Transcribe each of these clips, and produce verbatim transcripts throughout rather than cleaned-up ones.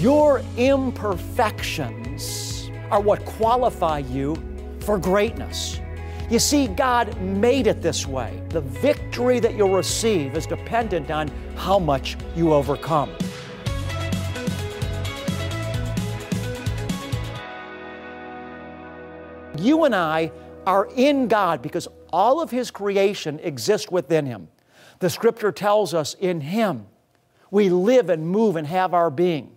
Your imperfections are what qualify you for greatness. You see, God made it this way. The victory that you'll receive is dependent on how much you overcome. You and I are in God because all of His creation exists within Him. The Scripture tells us in Him we live and move and have our being.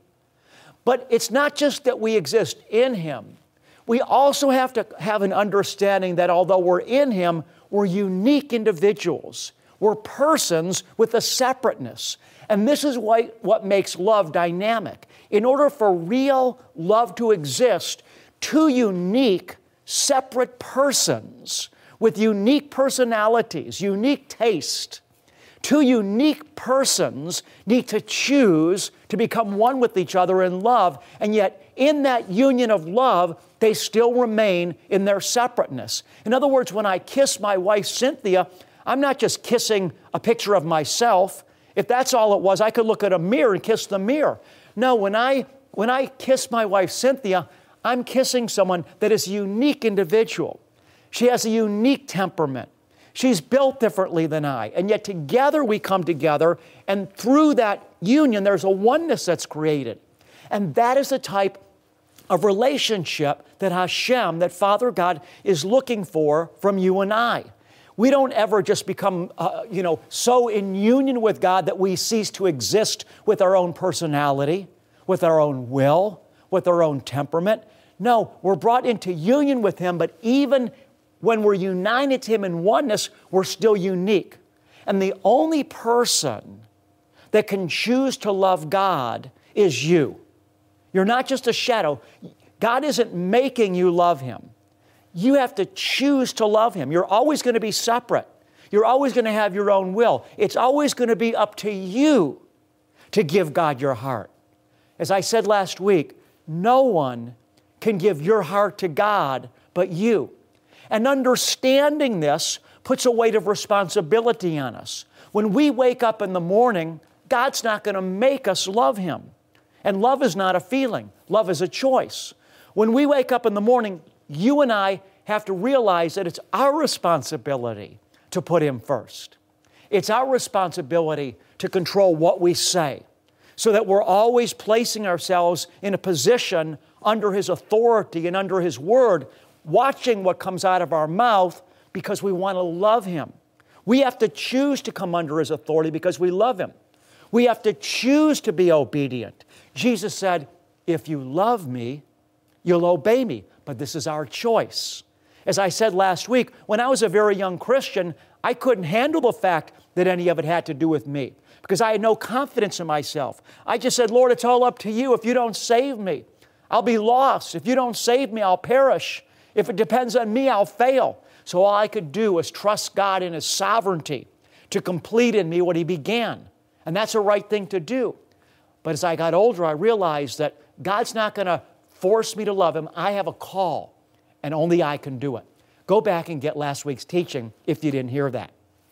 But it's not just that we exist in Him. We also have to have an understanding that although we're in Him, we're unique individuals. We're persons with a separateness. And this is what, what makes love dynamic. In order for real love to exist, two unique, separate persons with unique personalities, unique taste, two unique persons need to choose to become one with each other in love, and yet in that union of love, they still remain in their separateness. In other words, when I kiss my wife, Cynthia, I'm not just kissing a picture of myself. If that's all it was, I could look at a mirror and kiss the mirror. No, when I, when I kiss my wife, Cynthia, I'm kissing someone that is a unique individual. She has a unique temperament. She's built differently than I, and yet together we come together, and through that union there's a oneness that's created. And that is the type of relationship that Hashem, that Father God, is looking for from you and I. We don't ever just become, uh, you know, so in union with God that we cease to exist with our own personality, with our own will, with our own temperament. No, we're brought into union with Him, but even when we're united to Him in oneness, we're still unique. And the only person that can choose to love God is you. You're not just a shadow. God isn't making you love Him. You have to choose to love Him. You're always going to be separate. You're always going to have your own will. It's always going to be up to you to give God your heart. As I said last week, no one can give your heart to God but you. And understanding this puts a weight of responsibility on us. When we wake up in the morning, God's not going to make us love Him. And love is not a feeling. Love is a choice. When we wake up in the morning, you and I have to realize that it's our responsibility to put Him first. It's our responsibility to control what we say, so that we're always placing ourselves in a position under His authority and under His Word, watching what comes out of our mouth because we want to love Him. We have to choose to come under His authority because we love Him. We have to choose to be obedient. Jesus said, if you love me, you'll obey me. But this is our choice. As I said last week, when I was a very young Christian, I couldn't handle the fact that any of it had to do with me because I had no confidence in myself. I just said, Lord, it's all up to you. If you don't save me, I'll be lost. If you don't save me, I'll perish. If it depends on me, I'll fail. So all I could do was trust God in His sovereignty to complete in me what He began. And that's a right thing to do. But as I got older, I realized that God's not going to force me to love Him. I have a call, and only I can do it. Go back and get last week's teaching if you didn't hear that.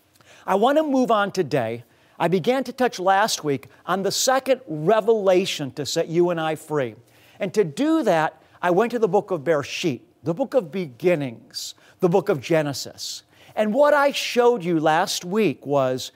I want to move on today. I began to touch last week on the second revelation to set you and I free. And to do that, I went to the book of Bereshit, the book of beginnings, the book of Genesis. And what I showed you last week was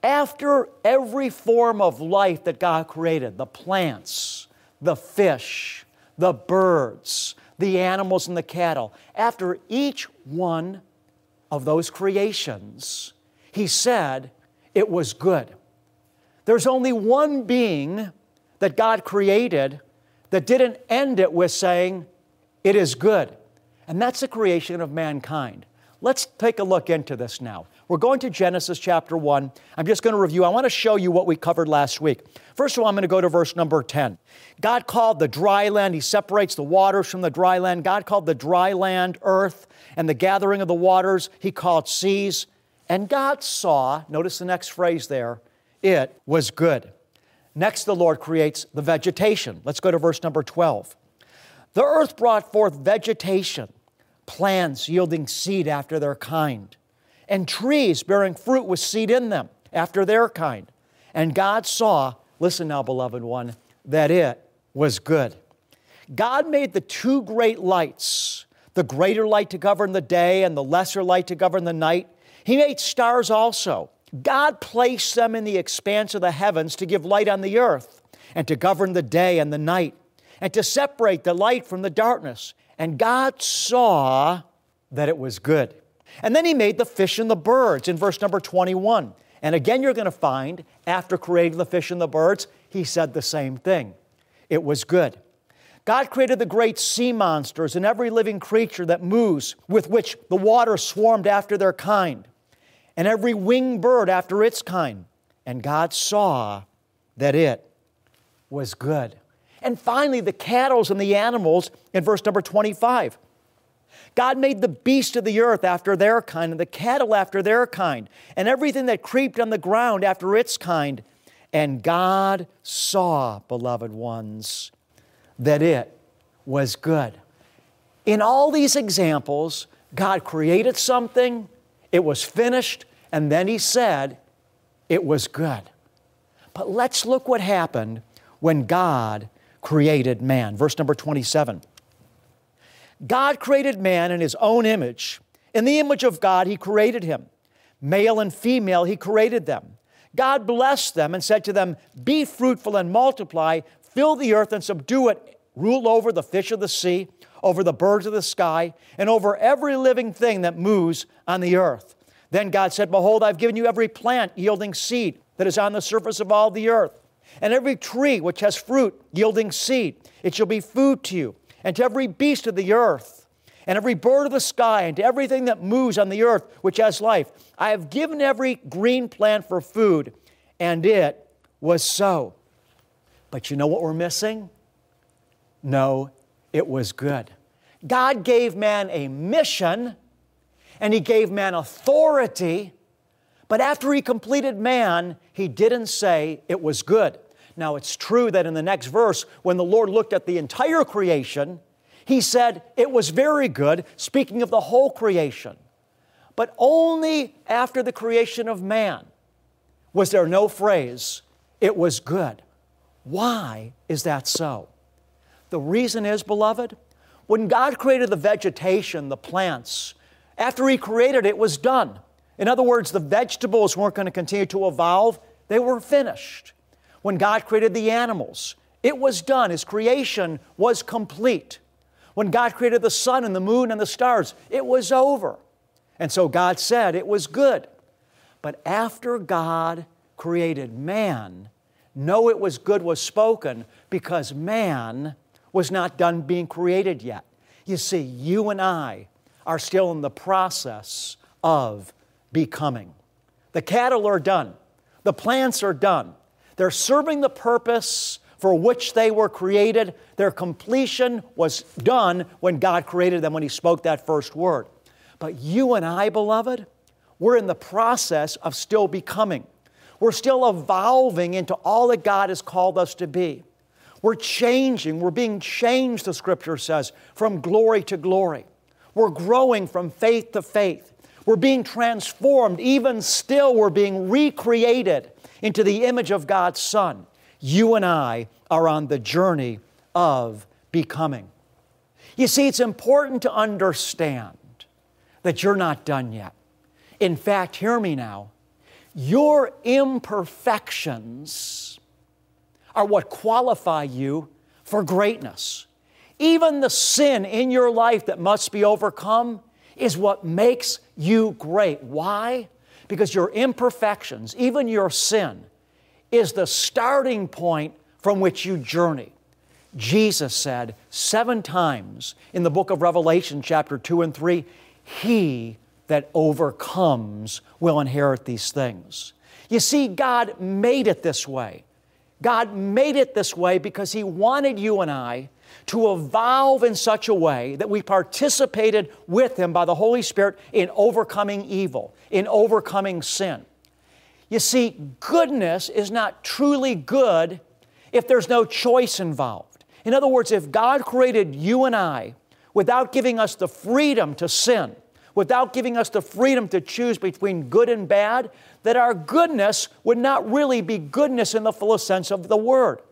after every form of life that God created, the plants, the fish, the birds, the animals and the cattle, after each one of those creations, He said it was good. There's only one being that God created that didn't end it with saying, it is good. And that's the creation of mankind. Let's take a look into this now. We're going to Genesis chapter one. I'm just going to review. I want to show you what we covered last week. First of all, I'm going to go to verse number ten. God called the dry land. He separates the waters from the dry land. God called the dry land earth, and the gathering of the waters He called seas. And God saw, notice the next phrase there, it was good. Next, the Lord creates the vegetation. Let's go to verse number twelve. The earth brought forth vegetation, plants yielding seed after their kind, and trees bearing fruit with seed in them after their kind. And God saw, listen now, beloved one, that it was good. God made the two great lights, the greater light to govern the day and the lesser light to govern the night. He made stars also. God placed them in the expanse of the heavens to give light on the earth and to govern the day and the night and to separate the light from the darkness. And God saw that it was good. And then He made the fish and the birds in verse number twenty-one. And again, you're going to find after creating the fish and the birds, He said the same thing. It was good. God created the great sea monsters and every living creature that moves, with which the water swarmed after their kind, and every winged bird after its kind. And God saw that it was good. And finally, the cattle and the animals in verse number twenty-five. God made the beasts of the earth after their kind, and the cattle after their kind, and everything that creeped on the ground after its kind. And God saw, beloved ones, that it was good. In all these examples, God created something, it was finished, and then He said, it was good. But let's look what happened when God created man. Verse number twenty-seven. God created man in His own image. In the image of God, He created him. Male and female, He created them. God blessed them and said to them, be fruitful and multiply, fill the earth and subdue it, rule over the fish of the sea, over the birds of the sky, and over every living thing that moves on the earth. Then God said, behold, I've given you every plant yielding seed that is on the surface of all the earth, and every tree which has fruit yielding seed. It shall be food to you, and to every beast of the earth, and every bird of the sky, and to everything that moves on the earth which has life. I have given every green plant for food, and it was so. But you know what we're missing? No, it was good. God gave man a mission, and He gave man authority, but after He completed man, He didn't say it was good. Now, it's true that in the next verse, when the Lord looked at the entire creation, He said it was very good, speaking of the whole creation. But only after the creation of man was there no phrase, it was good. Why is that so? The reason is, beloved, when God created the vegetation, the plants, after He created it, it was done. In other words, the vegetables weren't going to continue to evolve. They were finished. When God created the animals, it was done. His creation was complete. When God created the sun and the moon and the stars, it was over. And so God said it was good. But after God created man, no, it was good was spoken because man was not done being created yet. You see, you and I are still in the process of becoming. The cattle are done. The plants are done. They're serving the purpose for which they were created. Their completion was done when God created them, when He spoke that first word. But you and I, beloved, we're in the process of still becoming. We're still evolving into all that God has called us to be. We're changing. We're being changed, the Scripture says, from glory to glory. We're growing from faith to faith. We're being transformed. Even still, we're being recreated into the image of God's Son. You and I are on the journey of becoming. You see, it's important to understand that you're not done yet. In fact, hear me now, your imperfections are what qualify you for greatness. Even the sin in your life that must be overcome is what makes you great. Why? Because your imperfections, even your sin, is the starting point from which you journey. Jesus said seven times in the book of Revelation, chapter two and three, He that overcomes will inherit these things. You see, God made it this way. God made it this way because He wanted you and I to evolve in such a way that we participated with Him by the Holy Spirit in overcoming evil, in overcoming sin. You see, goodness is not truly good if there's no choice involved. In other words, if God created you and I without giving us the freedom to sin, without giving us the freedom to choose between good and bad, that our goodness would not really be goodness in the fullest sense of the word.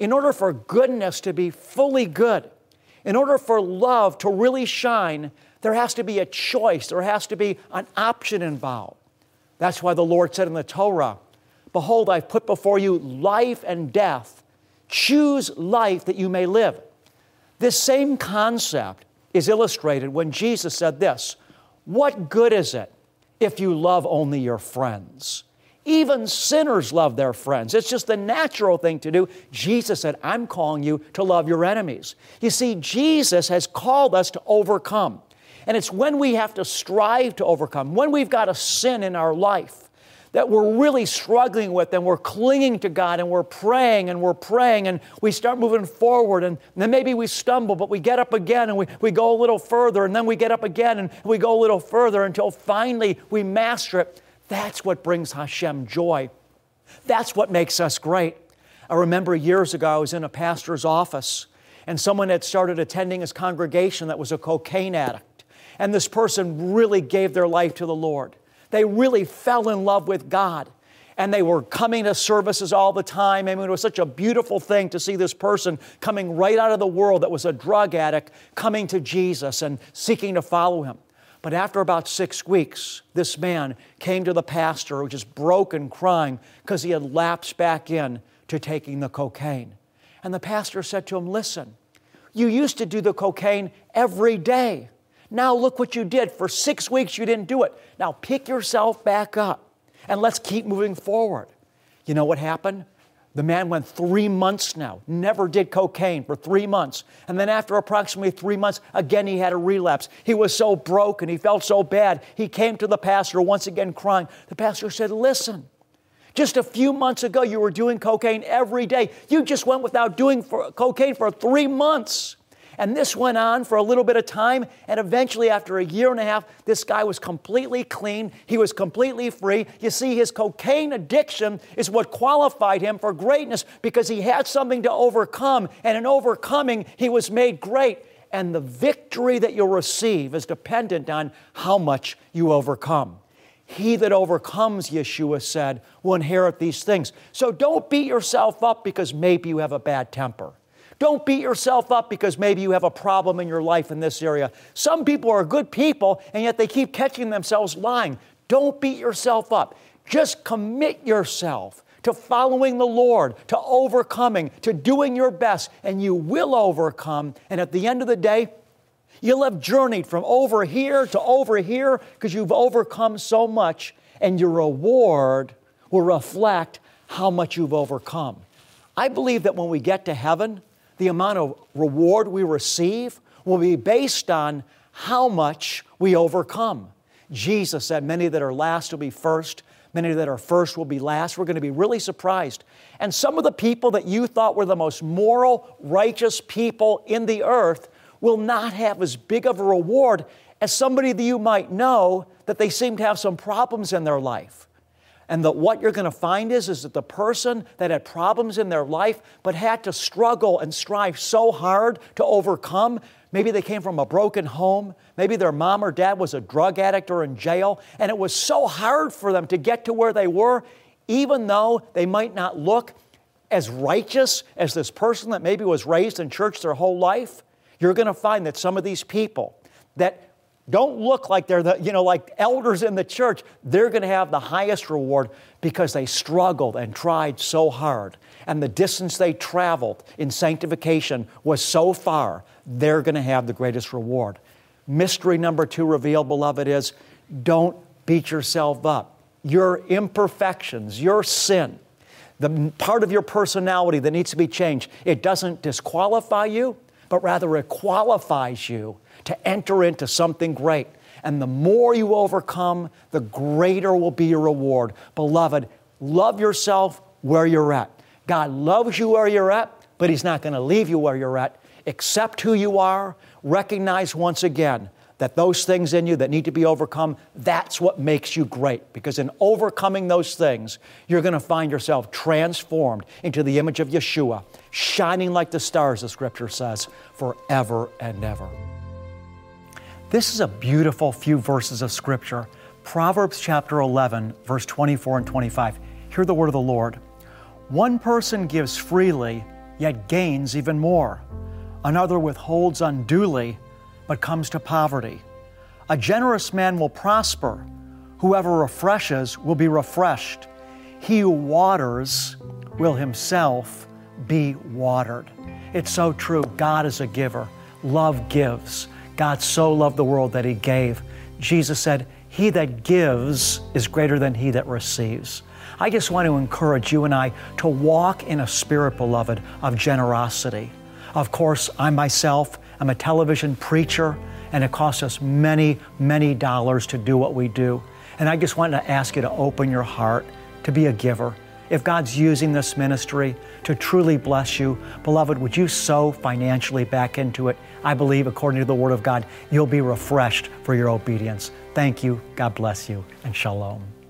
in order for goodness to be fully good, in order for love to really shine, there has to be a choice. There has to be an option involved. That's why the Lord said in the Torah, "Behold, I've put before you life and death. Choose life that you may live." This same concept is illustrated when Jesus said this, "What good is it if you love only your friends? Even sinners love their friends." It's just the natural thing to do. Jesus said, "I'm calling you to love your enemies." You see, Jesus has called us to overcome. And it's when we have to strive to overcome, when we've got a sin in our life that we're really struggling with, and we're clinging to God, and we're praying and we're praying, and we start moving forward, and then maybe we stumble, but we get up again, and we, we go a little further, and then we get up again, and we go a little further until finally we master it. That's what brings Hashem joy. That's what makes us great. I remember years ago I was in a pastor's office, and someone had started attending his congregation that was a cocaine addict. And this person really gave their life to the Lord. They really fell in love with God. And they were coming to services all the time. I mean, it was such a beautiful thing to see this person coming right out of the world that was a drug addict, coming to Jesus and seeking to follow Him. But after about six weeks, this man came to the pastor, who was just broken, crying, because he had lapsed back in to taking the cocaine. And the pastor said to him, "Listen, you used to do the cocaine every day. Now look what you did. For six weeks you didn't do it. Now pick yourself back up and let's keep moving forward." You know what happened? The man went three months now, never did cocaine for three months. And then after approximately three months, again he had a relapse. He was so broken, he felt so bad. He came to the pastor once again crying. The pastor said, "Listen, just a few months ago you were doing cocaine every day. You just went without doing for, cocaine for three months. And this went on for a little bit of time, and eventually after a year and a half, this guy was completely clean. He was completely free. You see, his cocaine addiction is what qualified him for greatness, because he had something to overcome, and in overcoming, he was made great. And the victory that you'll receive is dependent on how much you overcome. He that overcomes, Yeshua said, will inherit these things. So don't beat yourself up because maybe you have a bad temper. Don't beat yourself up because maybe you have a problem in your life in this area. Some people are good people, and yet they keep catching themselves lying. Don't beat yourself up. Just commit yourself to following the Lord, to overcoming, to doing your best, and you will overcome. And at the end of the day, you'll have journeyed from over here to over here because you've overcome so much, and your reward will reflect how much you've overcome. I believe that when we get to heaven, the amount of reward we receive will be based on how much we overcome. Jesus said, "Many that are last will be first. Many that are first will be last." We're going to be really surprised. And some of the people that you thought were the most moral, righteous people in the earth will not have as big of a reward as somebody that you might know that they seem to have some problems in their life. And that what you're going to find is, is that the person that had problems in their life but had to struggle and strive so hard to overcome, maybe they came from a broken home, maybe their mom or dad was a drug addict or in jail, and it was so hard for them to get to where they were, even though they might not look as righteous as this person that maybe was raised in church their whole life. You're going to find that some of these people that don't look like they're the, you know, like elders in the church, they're going to have the highest reward because they struggled and tried so hard. And the distance they traveled in sanctification was so far, they're going to have the greatest reward. Mystery number two revealed, beloved, is don't beat yourself up. Your imperfections, your sin, the part of your personality that needs to be changed, it doesn't disqualify you, but rather it qualifies you to enter into something great. And the more you overcome, the greater will be your reward. Beloved, love yourself where you're at. God loves you where you're at, but He's not going to leave you where you're at. Accept who you are. Recognize once again that those things in you that need to be overcome, that's what makes you great. Because in overcoming those things, you're going to find yourself transformed into the image of Yeshua, shining like the stars, the Scripture says, forever and ever. This is a beautiful few verses of Scripture. Proverbs chapter eleven, verse twenty-four and twenty-five. Hear the word of the Lord. One person gives freely, yet gains even more. Another withholds unduly, but comes to poverty. A generous man will prosper. Whoever refreshes will be refreshed. He who waters will himself be watered. It's so true. God is a giver. Love gives. God so loved the world that He gave. Jesus said, "He that gives is greater than he that receives." I just want to encourage you and I to walk in a spirit, beloved, of generosity. Of course, I myself am a television preacher, and it costs us many, many dollars to do what we do. And I just wanted to ask you to open your heart to be a giver. If God's using this ministry to truly bless you, beloved, would you sow financially back into it? I believe, according to the Word of God, you'll be refreshed for your obedience. Thank you. God bless you, and shalom.